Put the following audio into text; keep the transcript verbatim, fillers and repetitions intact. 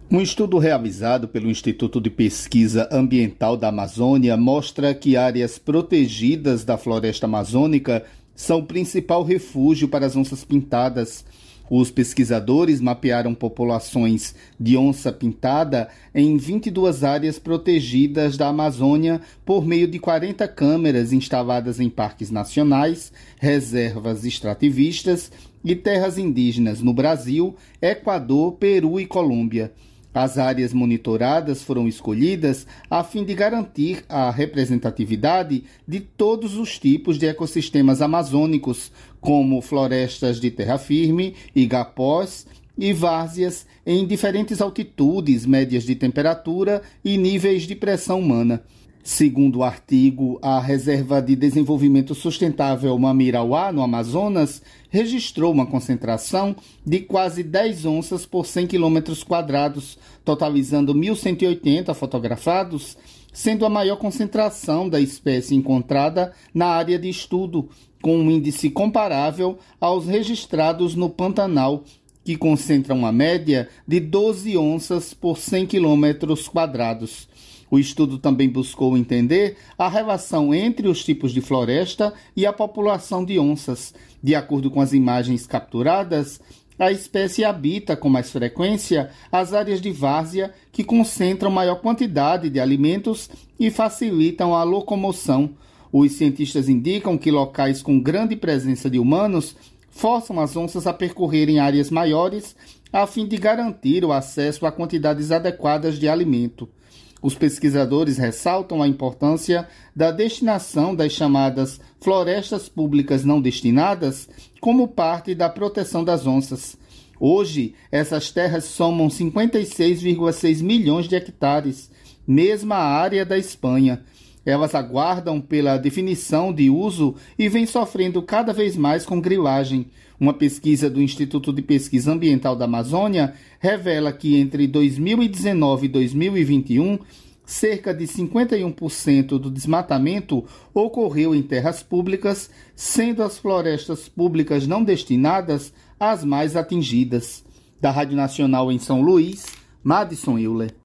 Um estudo realizado pelo Instituto de Pesquisa Ambiental da Amazônia mostra que áreas protegidas da floresta amazônica são o principal refúgio para as onças-pintadas. Os pesquisadores mapearam populações de onça-pintada em vinte e duas áreas protegidas da Amazônia por meio de quarenta câmeras instaladas em parques nacionais, reservas extrativistas e terras indígenas no Brasil, Equador, Peru e Colômbia. As áreas monitoradas foram escolhidas a fim de garantir a representatividade de todos os tipos de ecossistemas amazônicos, como florestas de terra firme, igapós e várzeas em diferentes altitudes, médias de temperatura e níveis de pressão humana. Segundo o artigo, a Reserva de Desenvolvimento Sustentável Mamirauá, no Amazonas, registrou uma concentração de quase dez onças por cem quilômetros quadrados, totalizando mil cento e oitenta fotografados, sendo a maior concentração da espécie encontrada na área de estudo, com um índice comparável aos registrados no Pantanal, que concentra uma média de doze onças por cem quilômetros quadrados. O estudo também buscou entender a relação entre os tipos de floresta e a população de onças. De acordo com as imagens capturadas, a espécie habita com mais frequência as áreas de várzea, que concentram maior quantidade de alimentos e facilitam a locomoção. Os cientistas indicam que locais com grande presença de humanos forçam as onças a percorrerem áreas maiores a fim de garantir o acesso a quantidades adequadas de alimento. Os pesquisadores ressaltam a importância da destinação das chamadas florestas públicas não destinadas como parte da proteção das onças. Hoje, essas terras somam cinquenta e seis vírgula seis milhões de hectares, mesma área da Espanha. Elas aguardam pela definição de uso e vêm sofrendo cada vez mais com grilagem. Uma pesquisa do Instituto de Pesquisa Ambiental da Amazônia revela que entre dois mil e dezenove e dois mil e vinte e um, cerca de cinquenta e um por cento do desmatamento ocorreu em terras públicas, sendo as florestas públicas não destinadas as mais atingidas. Da Rádio Nacional em São Luís, Madison Euler.